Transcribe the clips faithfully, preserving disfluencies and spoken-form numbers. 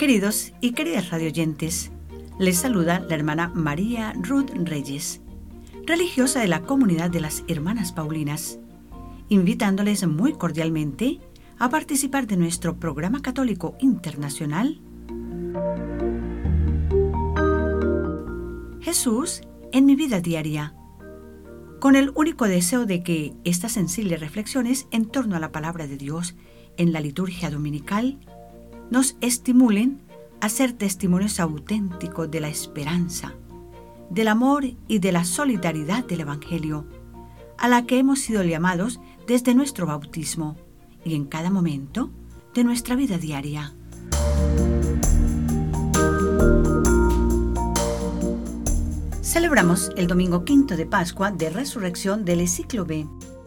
Queridos y queridas radioyentes, les saluda la hermana María Ruth Reyes, religiosa de la comunidad de las Hermanas Paulinas, invitándoles muy cordialmente a participar de nuestro programa católico internacional Jesús en mi vida diaria, con el único deseo de que estas sensibles reflexiones en torno a la palabra de Dios en la liturgia dominical nos estimulen a ser testimonios auténticos de la esperanza, del amor y de la solidaridad del Evangelio, a la que hemos sido llamados desde nuestro bautismo y en cada momento de nuestra vida diaria. Celebramos el domingo quinto de Pascua de Resurrección del Ciclo B.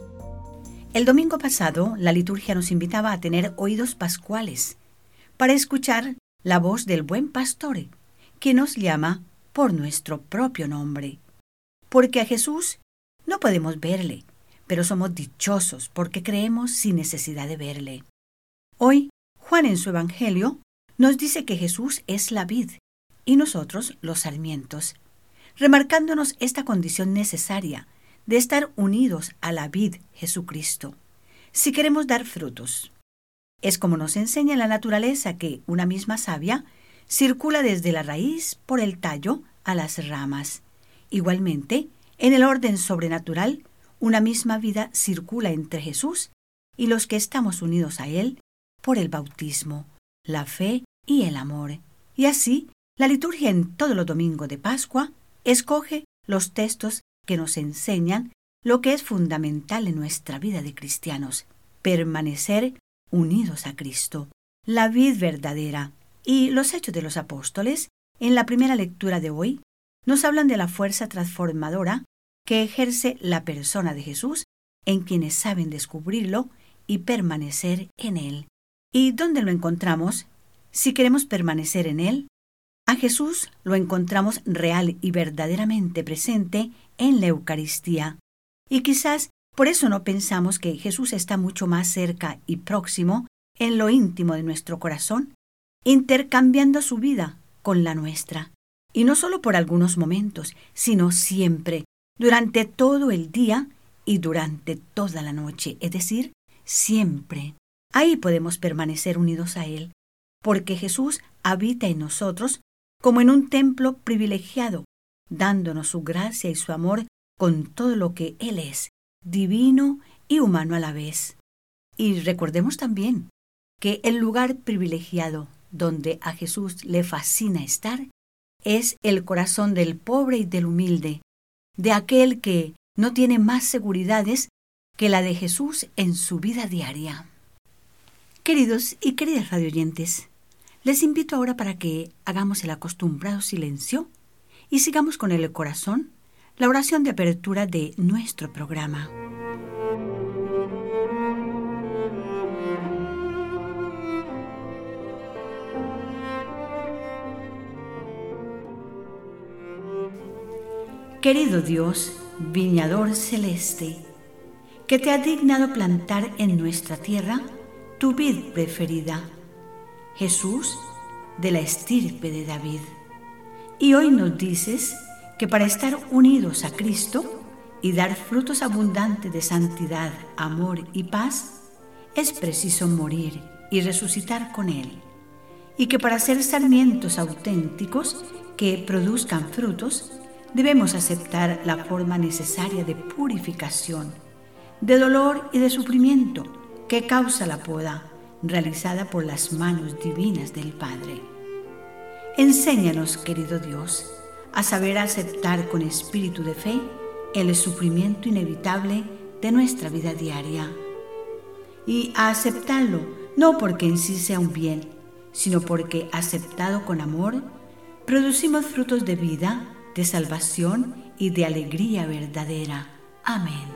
El domingo pasado, la liturgia nos invitaba a tener oídos pascuales para escuchar la voz del buen pastor, que nos llama por nuestro propio nombre. Porque a Jesús no podemos verle, pero somos dichosos porque creemos sin necesidad de verle. Hoy, Juan en su Evangelio nos dice que Jesús es la vid y nosotros los sarmientos, remarcándonos esta condición necesaria de estar unidos a la vid Jesucristo, si queremos dar frutos. Es como nos enseña la naturaleza que una misma savia circula desde la raíz por el tallo a las ramas. Igualmente, en el orden sobrenatural, una misma vida circula entre Jesús y los que estamos unidos a Él por el bautismo, la fe y el amor. Y así, la liturgia en todos los domingos de Pascua escoge los textos que nos enseñan lo que es fundamental en nuestra vida de cristianos: permanecer unidos a Cristo, la vid verdadera. Y los Hechos de los Apóstoles, en la primera lectura de hoy, nos hablan de la fuerza transformadora que ejerce la persona de Jesús en quienes saben descubrirlo y permanecer en Él. ¿Y dónde lo encontramos? Si queremos permanecer en Él, a Jesús lo encontramos real y verdaderamente presente en la Eucaristía. Y quizás por eso no pensamos que Jesús está mucho más cerca y próximo en lo íntimo de nuestro corazón, intercambiando su vida con la nuestra. Y no solo por algunos momentos, sino siempre, durante todo el día y durante toda la noche, es decir, siempre. Ahí podemos permanecer unidos a Él, porque Jesús habita en nosotros como en un templo privilegiado, dándonos su gracia y su amor con todo lo que Él es, divino y humano a la vez. Y recordemos también que el lugar privilegiado donde a Jesús le fascina estar es el corazón del pobre y del humilde, de aquel que no tiene más seguridades que la de Jesús en su vida diaria. Queridos y queridas radioyentes, les invito ahora para que hagamos el acostumbrado silencio y sigamos con el corazón la oración de apertura de nuestro programa. Querido Dios, viñador celeste, que te has dignado plantar en nuestra tierra tu vid preferida, Jesús de la estirpe de David. Y hoy nos dices que para estar unidos a Cristo y dar frutos abundantes de santidad, amor y paz, es preciso morir y resucitar con Él. Y que para ser sarmientos auténticos que produzcan frutos, debemos aceptar la forma necesaria de purificación, de dolor y de sufrimiento que causa la poda, realizada por las manos divinas del Padre. Enséñanos, querido Dios, a saber aceptar con espíritu de fe el sufrimiento inevitable de nuestra vida diaria, y a aceptarlo no porque en sí sea un bien, sino porque, aceptado con amor, producimos frutos de vida, de salvación y de alegría verdadera. Amén.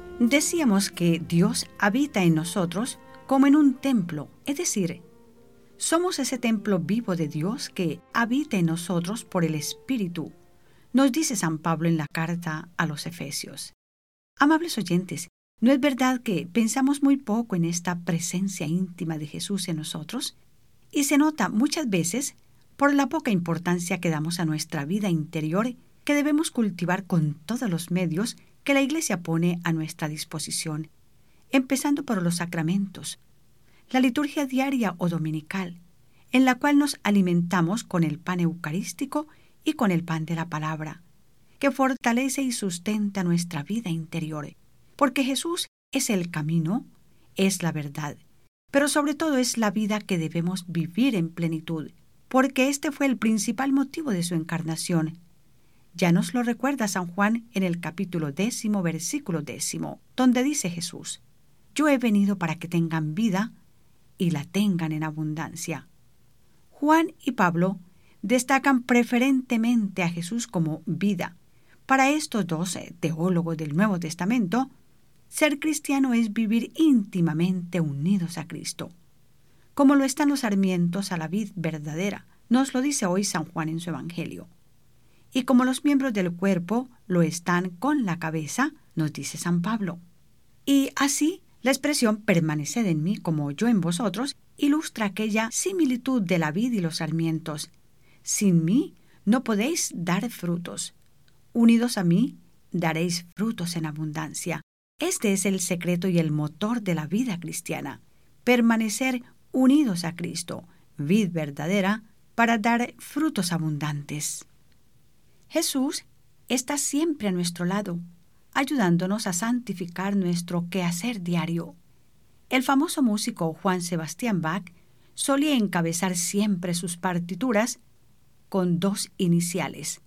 Decíamos que Dios habita en nosotros como en un templo, es decir, Somos ese templo vivo de Dios que habita en nosotros por el Espíritu, nos dice San Pablo en la carta a los Efesios. Amables oyentes, ¿no es verdad que pensamos muy poco en esta presencia íntima de Jesús en nosotros? Y se nota muchas veces por la poca importancia que damos a nuestra vida interior, que debemos cultivar con todos los medios que la Iglesia pone a nuestra disposición, empezando por los sacramentos, la liturgia diaria o dominical, en la cual nos alimentamos con el pan eucarístico y con el pan de la palabra, que fortalece y sustenta nuestra vida interior, porque Jesús es el camino, es la verdad, pero sobre todo es la vida que debemos vivir en plenitud, porque este fue el principal motivo de su encarnación. Ya nos lo recuerda San Juan en el capítulo décimo, versículo décimo, donde dice Jesús: Yo he venido para que tengan vida y la tengan en abundancia. Juan y Pablo destacan preferentemente a Jesús como vida. Para estos dos teólogos del Nuevo Testamento, ser cristiano es vivir íntimamente unidos a Cristo, como lo están los sarmientos a la vid verdadera, nos lo dice hoy San Juan en su Evangelio. Y como los miembros del cuerpo lo están con la cabeza, nos dice San Pablo. Y así, la expresión permaneced en mí como yo en vosotros ilustra aquella similitud de la vid y los sarmientos. Sin mí no podéis dar frutos. Unidos a mí, daréis frutos en abundancia. Este es el secreto y el motor de la vida cristiana. Permanecer unidos a Cristo, vid verdadera, para dar frutos abundantes. Jesús está siempre a nuestro lado, ayudándonos a santificar nuestro quehacer diario. El famoso músico Juan Sebastián Bach solía encabezar siempre sus partituras con dos iniciales,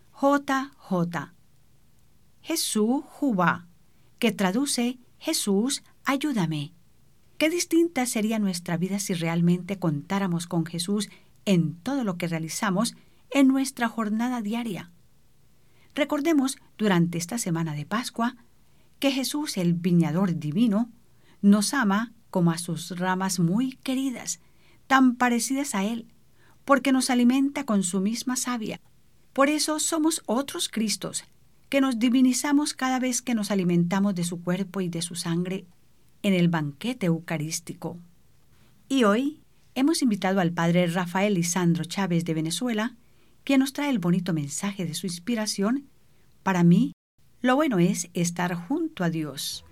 J J. Jesús Jubá, que traduce Jesús, ayúdame. Qué distinta sería nuestra vida si realmente contáramos con Jesús en todo lo que realizamos en nuestra jornada diaria. Recordemos durante esta semana de Pascua que Jesús, el viñador divino, nos ama como a sus ramas muy queridas, tan parecidas a Él, porque nos alimenta con su misma savia. Por eso somos otros Cristos, que nos divinizamos cada vez que nos alimentamos de su cuerpo y de su sangre en el banquete eucarístico. Y hoy hemos invitado al padre Rafael Lisandro Chávez de Venezuela, quien nos trae el bonito mensaje de su inspiración. Para mí, lo bueno es estar junto a Dios.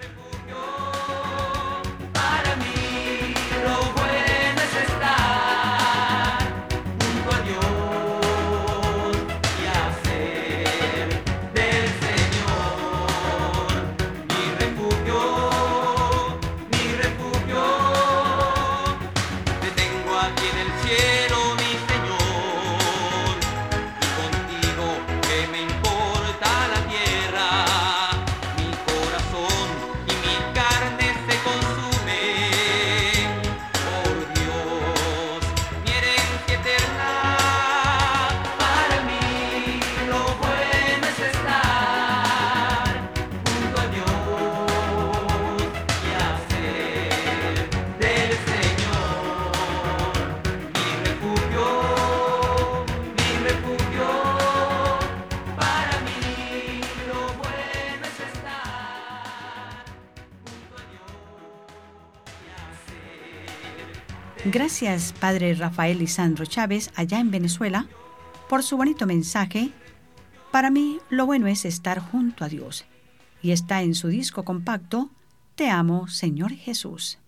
Gracias, padre Rafael Lisandro Chávez, allá en Venezuela, por su bonito mensaje. Para mí, lo bueno es estar junto a Dios. Y está en su disco compacto, Te amo, Señor Jesús.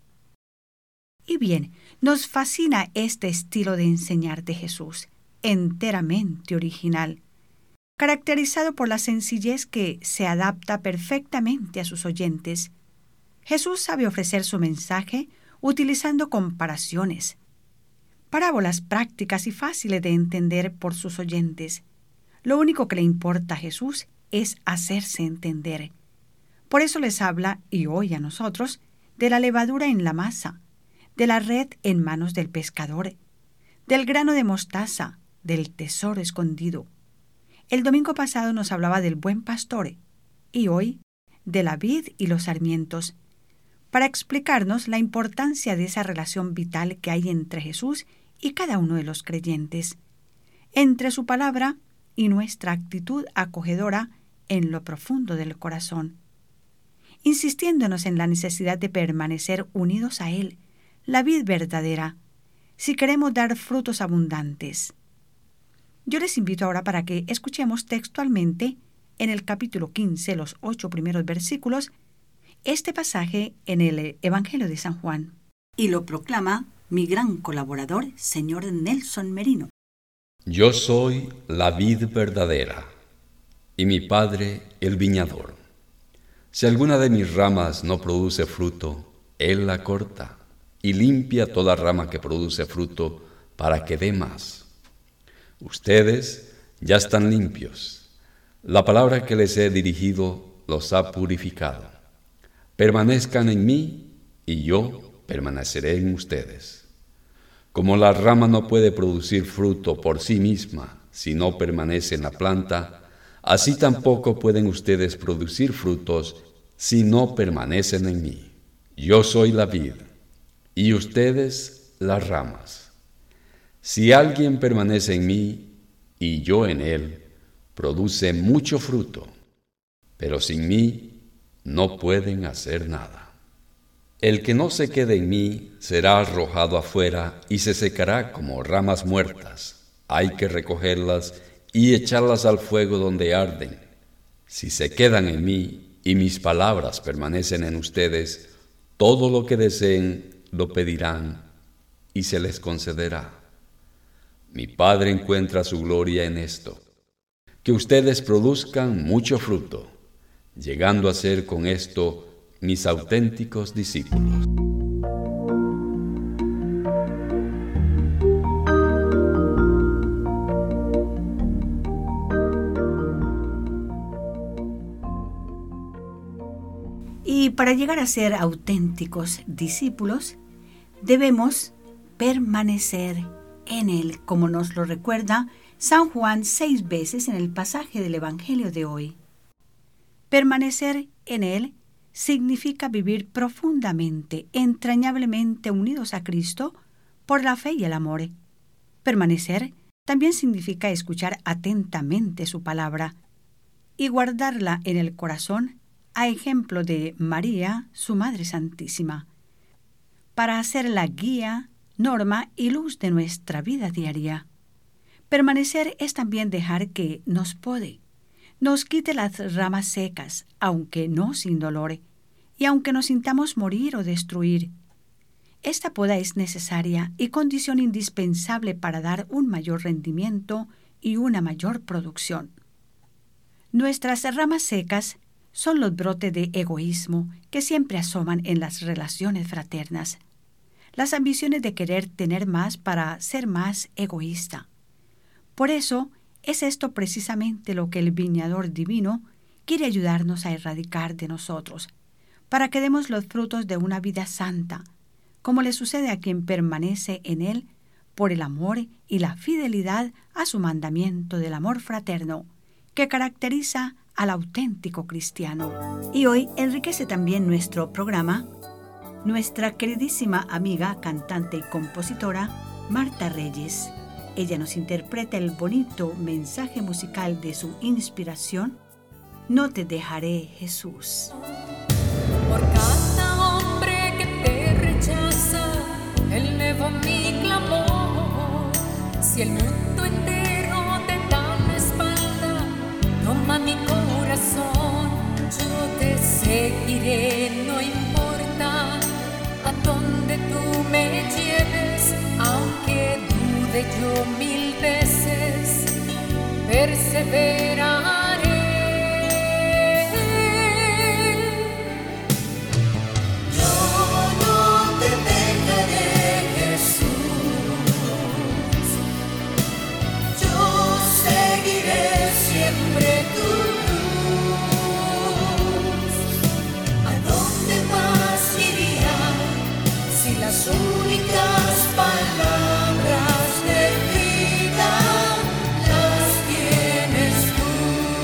Y bien, nos fascina este estilo de enseñar de Jesús, enteramente original, caracterizado por la sencillez que se adapta perfectamente a sus oyentes. Jesús sabe ofrecer su mensaje utilizando comparaciones, parábolas prácticas y fáciles de entender por sus oyentes. Lo único que le importa a Jesús es hacerse entender. Por eso les habla, y hoy a nosotros, de la levadura en la masa, de la red en manos del pescador, del grano de mostaza, del tesoro escondido. El domingo pasado nos hablaba del buen pastor, y hoy de la vid y los sarmientos, para explicarnos la importancia de esa relación vital que hay entre Jesús y cada uno de los creyentes, entre su palabra y nuestra actitud acogedora en lo profundo del corazón, insistiéndonos en la necesidad de permanecer unidos a Él, la vid verdadera, si queremos dar frutos abundantes. Yo les invito ahora para que escuchemos textualmente en el capítulo quince, los ocho primeros versículos, este pasaje en el Evangelio de San Juan. Y lo proclama mi gran colaborador, señor Nelson Merino. Yo soy la vid verdadera, y mi Padre el viñador. Si alguna de mis ramas no produce fruto, Él la corta, y limpia toda rama que produce fruto, para que dé más. Ustedes ya están limpios. La palabra que les he dirigido los ha purificado. Permanezcan en mí, y yo permaneceré en ustedes. Como la rama no puede producir fruto por sí misma si no permanece en la planta, así tampoco pueden ustedes producir frutos si no permanecen en mí. Yo soy la vid, y ustedes las ramas. Si alguien permanece en mí, y yo en él, produce mucho fruto, pero sin mí no pueden hacer nada. El que no se quede en mí será arrojado afuera y se secará como ramas muertas. Hay que recogerlas y echarlas al fuego donde arden. Si se quedan en mí y mis palabras permanecen en ustedes, todo lo que deseen lo pedirán y se les concederá. Mi Padre encuentra su gloria en esto, que ustedes produzcan mucho fruto, llegando a ser con esto mis auténticos discípulos. Y para llegar a ser auténticos discípulos, debemos permanecer en Él, como nos lo recuerda San Juan seis veces en el pasaje del Evangelio de hoy. Permanecer en Él significa vivir profundamente, entrañablemente unidos a Cristo por la fe y el amor. Permanecer también significa escuchar atentamente su palabra y guardarla en el corazón, a ejemplo de María, su Madre Santísima, para hacer la guía, norma y luz de nuestra vida diaria. Permanecer es también dejar que nos pode, nos quite las ramas secas, aunque no sin dolor, y aunque nos sintamos morir o destruir. Esta poda es necesaria y condición indispensable para dar un mayor rendimiento y una mayor producción. Nuestras ramas secas son los brotes de egoísmo que siempre asoman en las relaciones fraternas, las ambiciones de querer tener más para ser más egoísta. Por eso, es esto precisamente lo que el viñador divino quiere ayudarnos a erradicar de nosotros, para que demos los frutos de una vida santa, como le sucede a quien permanece en él por el amor y la fidelidad a su mandamiento del amor fraterno, que caracteriza al auténtico cristiano. Y hoy enriquece también nuestro programa nuestra queridísima amiga, cantante y compositora, Marta Reyes. Ella nos interpreta el bonito mensaje musical de su inspiración, No te dejaré, Jesús. Por cada hombre que te rechaza, elevo mi clamor. Si el mundo entero te da la espalda, toma mi corazón. Yo te seguiré, no importa a dónde tú me lleves, aunque dude yo mil veces, perseveraré. Las únicas palabras de vida las tienes tú.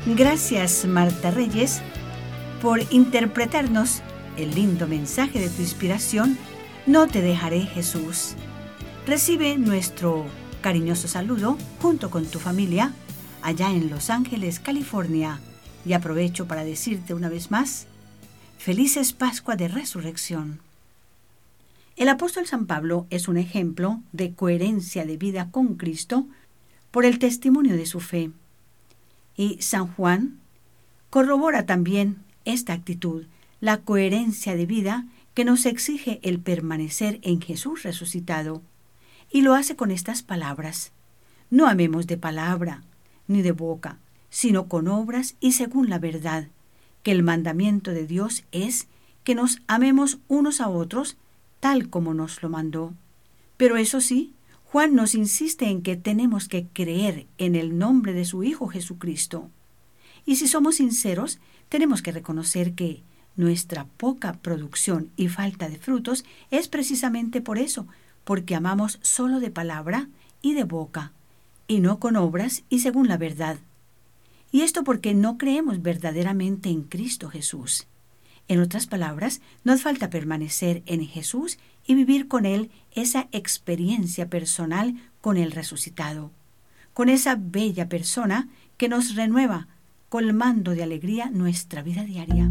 Gracias, Marta Reyes, por interpretarnos el lindo mensaje de tu inspiración, No te dejaré, Jesús. Recibe nuestro cariñoso saludo junto con tu familia allá en Los Ángeles, California. Y aprovecho para decirte una vez más, felices Pascua de Resurrección. El apóstol San Pablo es un ejemplo de coherencia de vida con Cristo por el testimonio de su fe. Y San Juan corrobora también esta actitud, la coherencia de vida que nos exige el permanecer en Jesús resucitado. Y lo hace con estas palabras: no amemos de palabra ni de boca, sino con obras y según la verdad, que el mandamiento de Dios es que nos amemos unos a otros tal como nos lo mandó. Pero eso sí, Juan nos insiste en que tenemos que creer en el nombre de su Hijo Jesucristo. Y si somos sinceros, tenemos que reconocer que nuestra poca producción y falta de frutos es precisamente por eso, porque amamos solo de palabra y de boca, y no con obras y según la verdad. Y esto porque no creemos verdaderamente en Cristo Jesús. En otras palabras, nos falta permanecer en Jesús y vivir con Él esa experiencia personal con el resucitado, con esa bella persona que nos renueva, colmando de alegría nuestra vida diaria.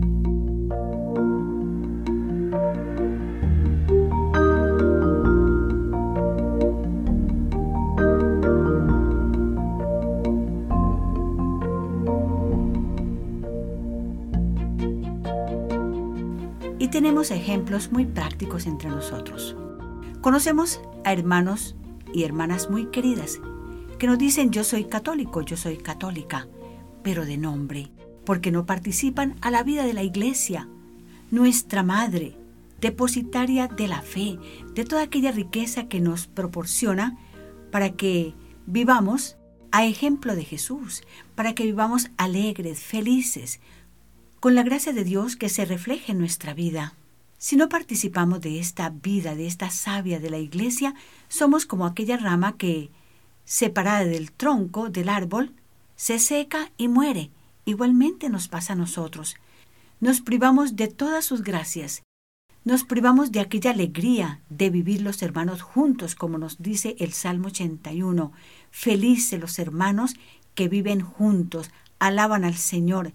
Y tenemos ejemplos muy prácticos entre nosotros. Conocemos a hermanos y hermanas muy queridas que nos dicen: yo soy católico, yo soy católica, pero de nombre, porque no participan a la vida de la iglesia. Nuestra madre, depositaria de la fe, de toda aquella riqueza que nos proporciona para que vivamos a ejemplo de Jesús, para que vivamos alegres, felices, con la gracia de Dios que se refleje en nuestra vida. Si no participamos de esta vida, de esta savia de la iglesia, somos como aquella rama que, separada del tronco del árbol, se seca y muere. Igualmente nos pasa a nosotros. Nos privamos de todas sus gracias. Nos privamos de aquella alegría de vivir los hermanos juntos, como nos dice el Salmo ochenta y uno. Felices los hermanos que viven juntos, alaban al Señor.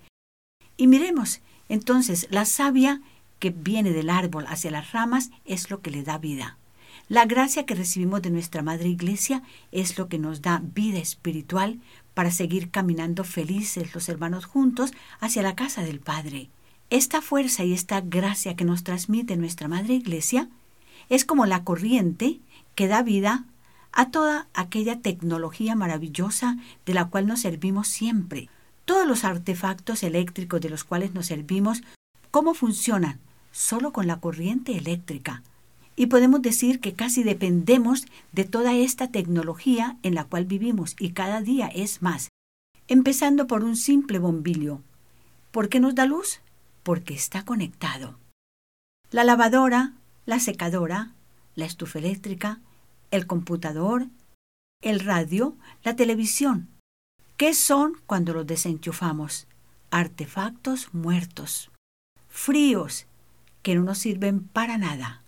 Y miremos, entonces, la savia que viene del árbol hacia las ramas es lo que le da vida. La gracia que recibimos de nuestra Madre Iglesia es lo que nos da vida espiritual para seguir caminando felices los hermanos juntos hacia la casa del Padre. Esta fuerza y esta gracia que nos transmite nuestra Madre Iglesia es como la corriente que da vida a toda aquella tecnología maravillosa de la cual nos servimos siempre. Todos los artefactos eléctricos de los cuales nos servimos, ¿cómo funcionan? Solo con la corriente eléctrica. Y podemos decir que casi dependemos de toda esta tecnología en la cual vivimos, y cada día es más. Empezando por un simple bombillo. ¿Por qué nos da luz? Porque está conectado. La lavadora, la secadora, la estufa eléctrica, el computador, el radio, la televisión. ¿Qué son cuando los desenchufamos? Artefactos muertos, fríos, que no nos sirven para nada.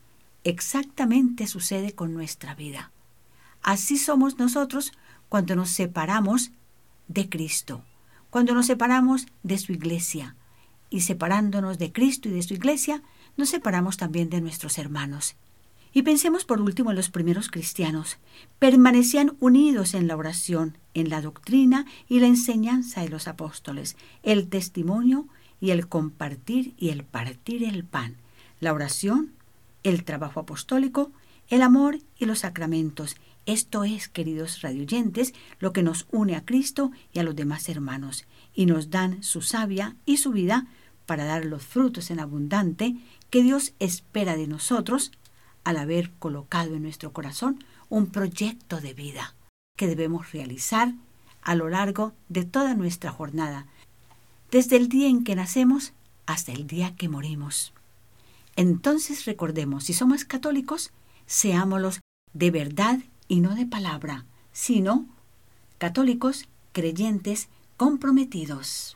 Exactamente sucede con nuestra vida. Así somos nosotros cuando nos separamos de Cristo, cuando nos separamos de su iglesia. Y separándonos de Cristo y de su iglesia, nos separamos también de nuestros hermanos. Y pensemos por último en los primeros cristianos. Permanecían unidos en la oración, en la doctrina y la enseñanza de los apóstoles, el testimonio y el compartir y el partir el pan, la oración, el trabajo apostólico, el amor y los sacramentos. Esto es, queridos radioyentes, lo que nos une a Cristo y a los demás hermanos, y nos dan su savia y su vida para dar los frutos en abundante que Dios espera de nosotros al haber colocado en nuestro corazón un proyecto de vida que debemos realizar a lo largo de toda nuestra jornada, desde el día en que nacemos hasta el día que morimos. Entonces recordemos, si somos católicos, seámoslos de verdad y no de palabra, sino católicos, creyentes, comprometidos.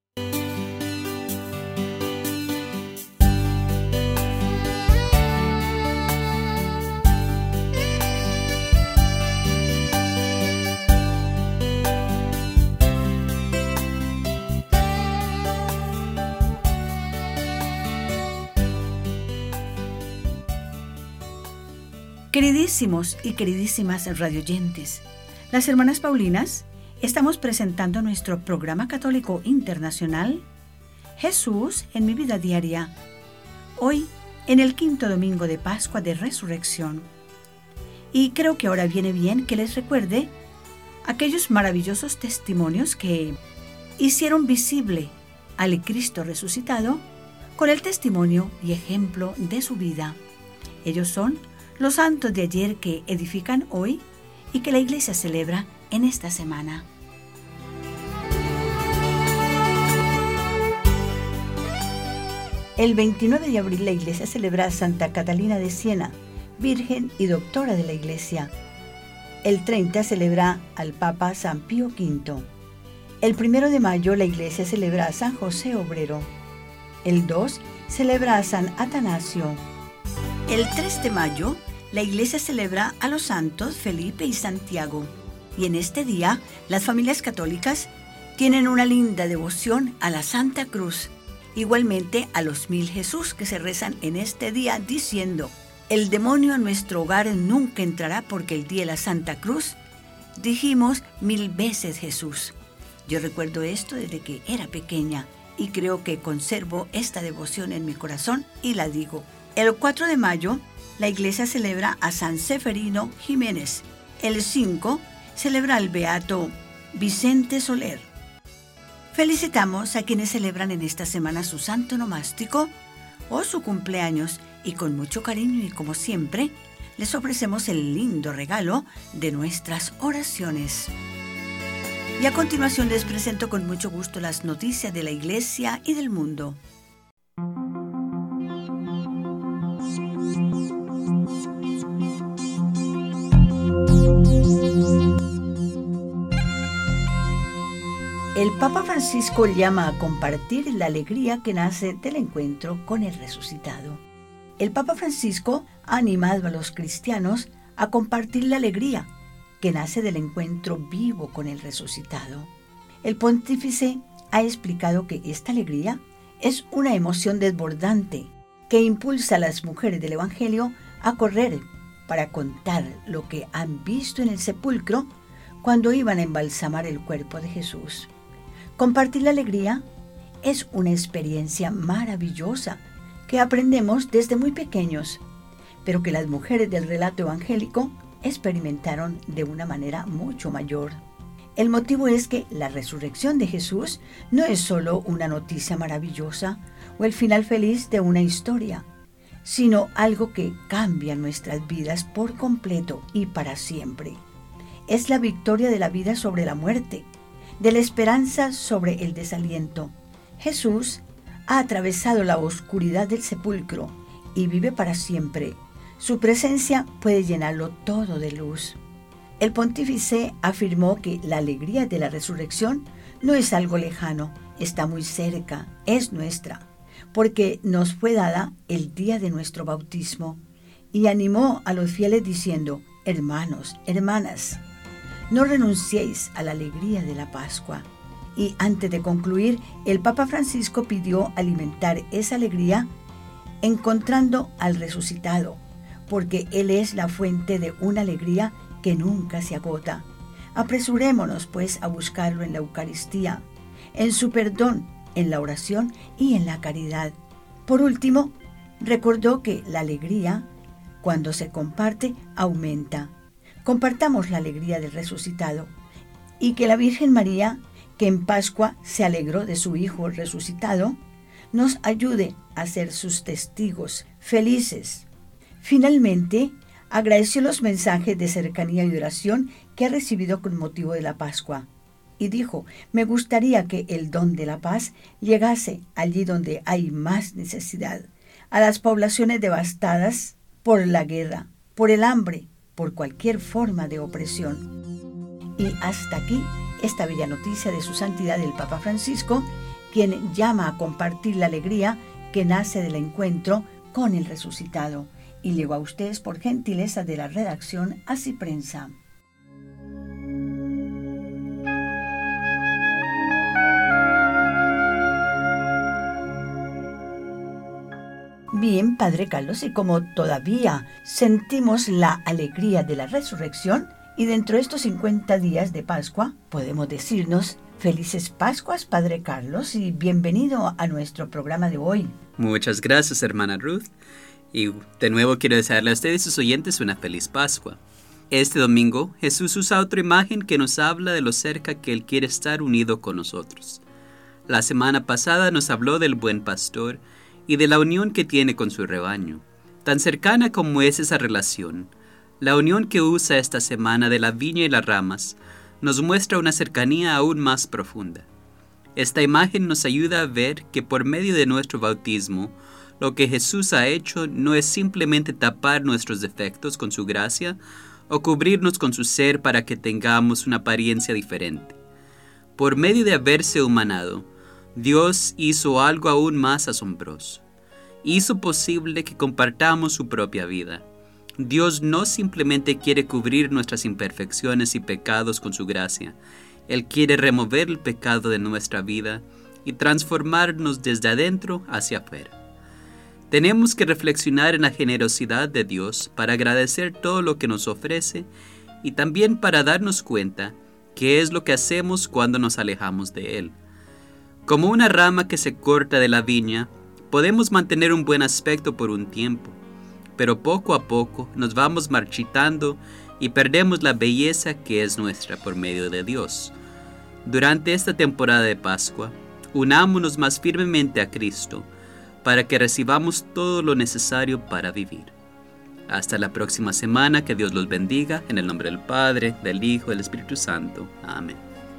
Queridísimos y queridísimas radioyentes, las hermanas Paulinas estamos presentando nuestro programa católico internacional Jesús en mi vida diaria, hoy en el quinto domingo de Pascua de Resurrección. Y creo que ahora viene bien que les recuerde aquellos maravillosos testimonios que hicieron visible al Cristo resucitado con el testimonio y ejemplo de su vida. Ellos son los santos de ayer que edifican hoy y que la Iglesia celebra en esta semana. El veintinueve de abril la Iglesia celebra a Santa Catalina de Siena, Virgen y Doctora de la Iglesia. El treinta celebra al Papa San Pío quinto. El primero de mayo la Iglesia celebra a San José Obrero. El dos celebra a San Atanasio. El tres de mayo, la Iglesia celebra a los santos Felipe y Santiago. Y en este día, las familias católicas tienen una linda devoción a la Santa Cruz. Igualmente a los mil Jesús que se rezan en este día diciendo: el demonio a nuestro hogar nunca entrará porque el día de la Santa Cruz dijimos mil veces Jesús. Yo recuerdo esto desde que era pequeña y creo que conservo esta devoción en mi corazón y la digo. El cuatro de mayo, la Iglesia celebra a San Seferino Jiménez. El cinco celebra al Beato Vicente Soler. Felicitamos a quienes celebran en esta semana su santo nomástico o su cumpleaños y con mucho cariño y como siempre, les ofrecemos el lindo regalo de nuestras oraciones. Y a continuación les presento con mucho gusto las noticias de la Iglesia y del mundo. El Papa Francisco llama a compartir la alegría que nace del encuentro con el resucitado. El Papa Francisco ha animado a los cristianos a compartir la alegría que nace del encuentro vivo con el resucitado. El pontífice ha explicado que esta alegría es una emoción desbordante que impulsa a las mujeres del Evangelio a correr para contar lo que han visto en el sepulcro cuando iban a embalsamar el cuerpo de Jesús. Compartir la alegría es una experiencia maravillosa que aprendemos desde muy pequeños, pero que las mujeres del relato evangélico experimentaron de una manera mucho mayor. El motivo es que la resurrección de Jesús no es solo una noticia maravillosa o el final feliz de una historia, sino algo que cambia nuestras vidas por completo y para siempre. Es la victoria de la vida sobre la muerte, de la esperanza sobre el desaliento. Jesús ha atravesado la oscuridad del sepulcro y vive para siempre. Su presencia puede llenarlo todo de luz. El pontífice afirmó que la alegría de la resurrección no es algo lejano, está muy cerca, es nuestra, porque nos fue dada el día de nuestro bautismo, y animó a los fieles diciendo: hermanos, hermanas, no renunciéis a la alegría de la Pascua. Y antes de concluir, el Papa Francisco pidió alimentar esa alegría encontrando al resucitado, porque Él es la fuente de una alegría que nunca se agota. Apresurémonos, pues, a buscarlo en la Eucaristía, en su perdón, en la oración y en la caridad. Por último, recordó que la alegría, cuando se comparte, aumenta. Compartamos la alegría del resucitado y que la Virgen María, que en Pascua se alegró de su Hijo resucitado, nos ayude a ser sus testigos felices. Finalmente, agradeció los mensajes de cercanía y oración que ha recibido con motivo de la Pascua y dijo: me gustaría que el don de la paz llegase allí donde hay más necesidad, a las poblaciones devastadas por la guerra, por el hambre, por cualquier forma de opresión. Y hasta aquí esta bella noticia de su santidad el Papa Francisco, quien llama a compartir la alegría que nace del encuentro con el resucitado. Y llegó a ustedes por gentileza de la redacción Así Prensa. Bien, Padre Carlos, y como todavía sentimos la alegría de la resurrección, y dentro de estos cincuenta días de Pascua, podemos decirnos felices Pascuas, Padre Carlos, y bienvenido a nuestro programa de hoy. Muchas gracias, hermana Ruth. Y de nuevo quiero desearle a ustedes y sus oyentes una feliz Pascua. Este domingo, Jesús usa otra imagen que nos habla de lo cerca que Él quiere estar unido con nosotros. La semana pasada nos habló del buen pastor y de la unión que tiene con su rebaño. Tan cercana como es esa relación, la unión que usa esta semana de la viña y las ramas nos muestra una cercanía aún más profunda. Esta imagen nos ayuda a ver que por medio de nuestro bautismo, lo que Jesús ha hecho no es simplemente tapar nuestros defectos con su gracia o cubrirnos con su ser para que tengamos una apariencia diferente. Por medio de haberse humanado, Dios hizo algo aún más asombroso. Hizo posible que compartamos su propia vida. Dios no simplemente quiere cubrir nuestras imperfecciones y pecados con su gracia. Él quiere remover el pecado de nuestra vida y transformarnos desde adentro hacia afuera. Tenemos que reflexionar en la generosidad de Dios para agradecer todo lo que nos ofrece y también para darnos cuenta qué es lo que hacemos cuando nos alejamos de Él. Como una rama que se corta de la viña, podemos mantener un buen aspecto por un tiempo, pero poco a poco nos vamos marchitando y perdemos la belleza que es nuestra por medio de Dios. Durante esta temporada de Pascua, unámonos más firmemente a Cristo para que recibamos todo lo necesario para vivir. Hasta la próxima semana, que Dios los bendiga, en el nombre del Padre, del Hijo y del Espíritu Santo. Amén.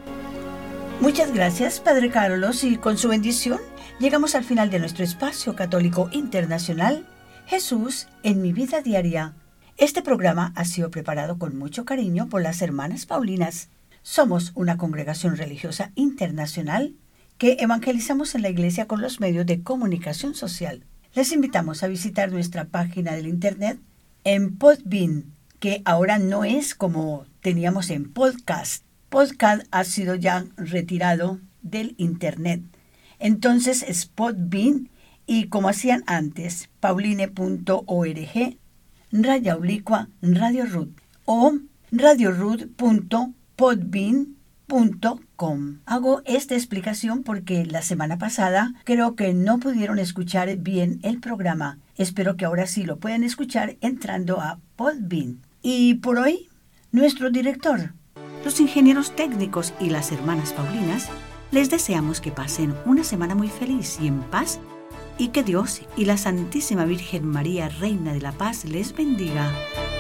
Muchas gracias, Padre Carlos, y con su bendición llegamos al final de nuestro espacio católico internacional, Jesús en mi vida diaria. Este programa ha sido preparado con mucho cariño por las hermanas Paulinas. Somos una congregación religiosa internacional que evangelizamos en la iglesia con los medios de comunicación social. Les invitamos a visitar nuestra página del internet en Podbean, que ahora no es como teníamos en podcast. Podcast ha sido ya retirado del internet. Entonces es Podbean y como hacían antes, pauline punto org, raya oblicua Radio Ruth o radio ruth punto podbean punto com. Hago esta explicación porque la semana pasada creo que no pudieron escuchar bien el programa. Espero que ahora sí lo puedan escuchar entrando a Podbean. Y por hoy, nuestro director, los ingenieros técnicos y las hermanas Paulinas, les deseamos que pasen una semana muy feliz y en paz, y que Dios y la Santísima Virgen María, Reina de la Paz, les bendiga.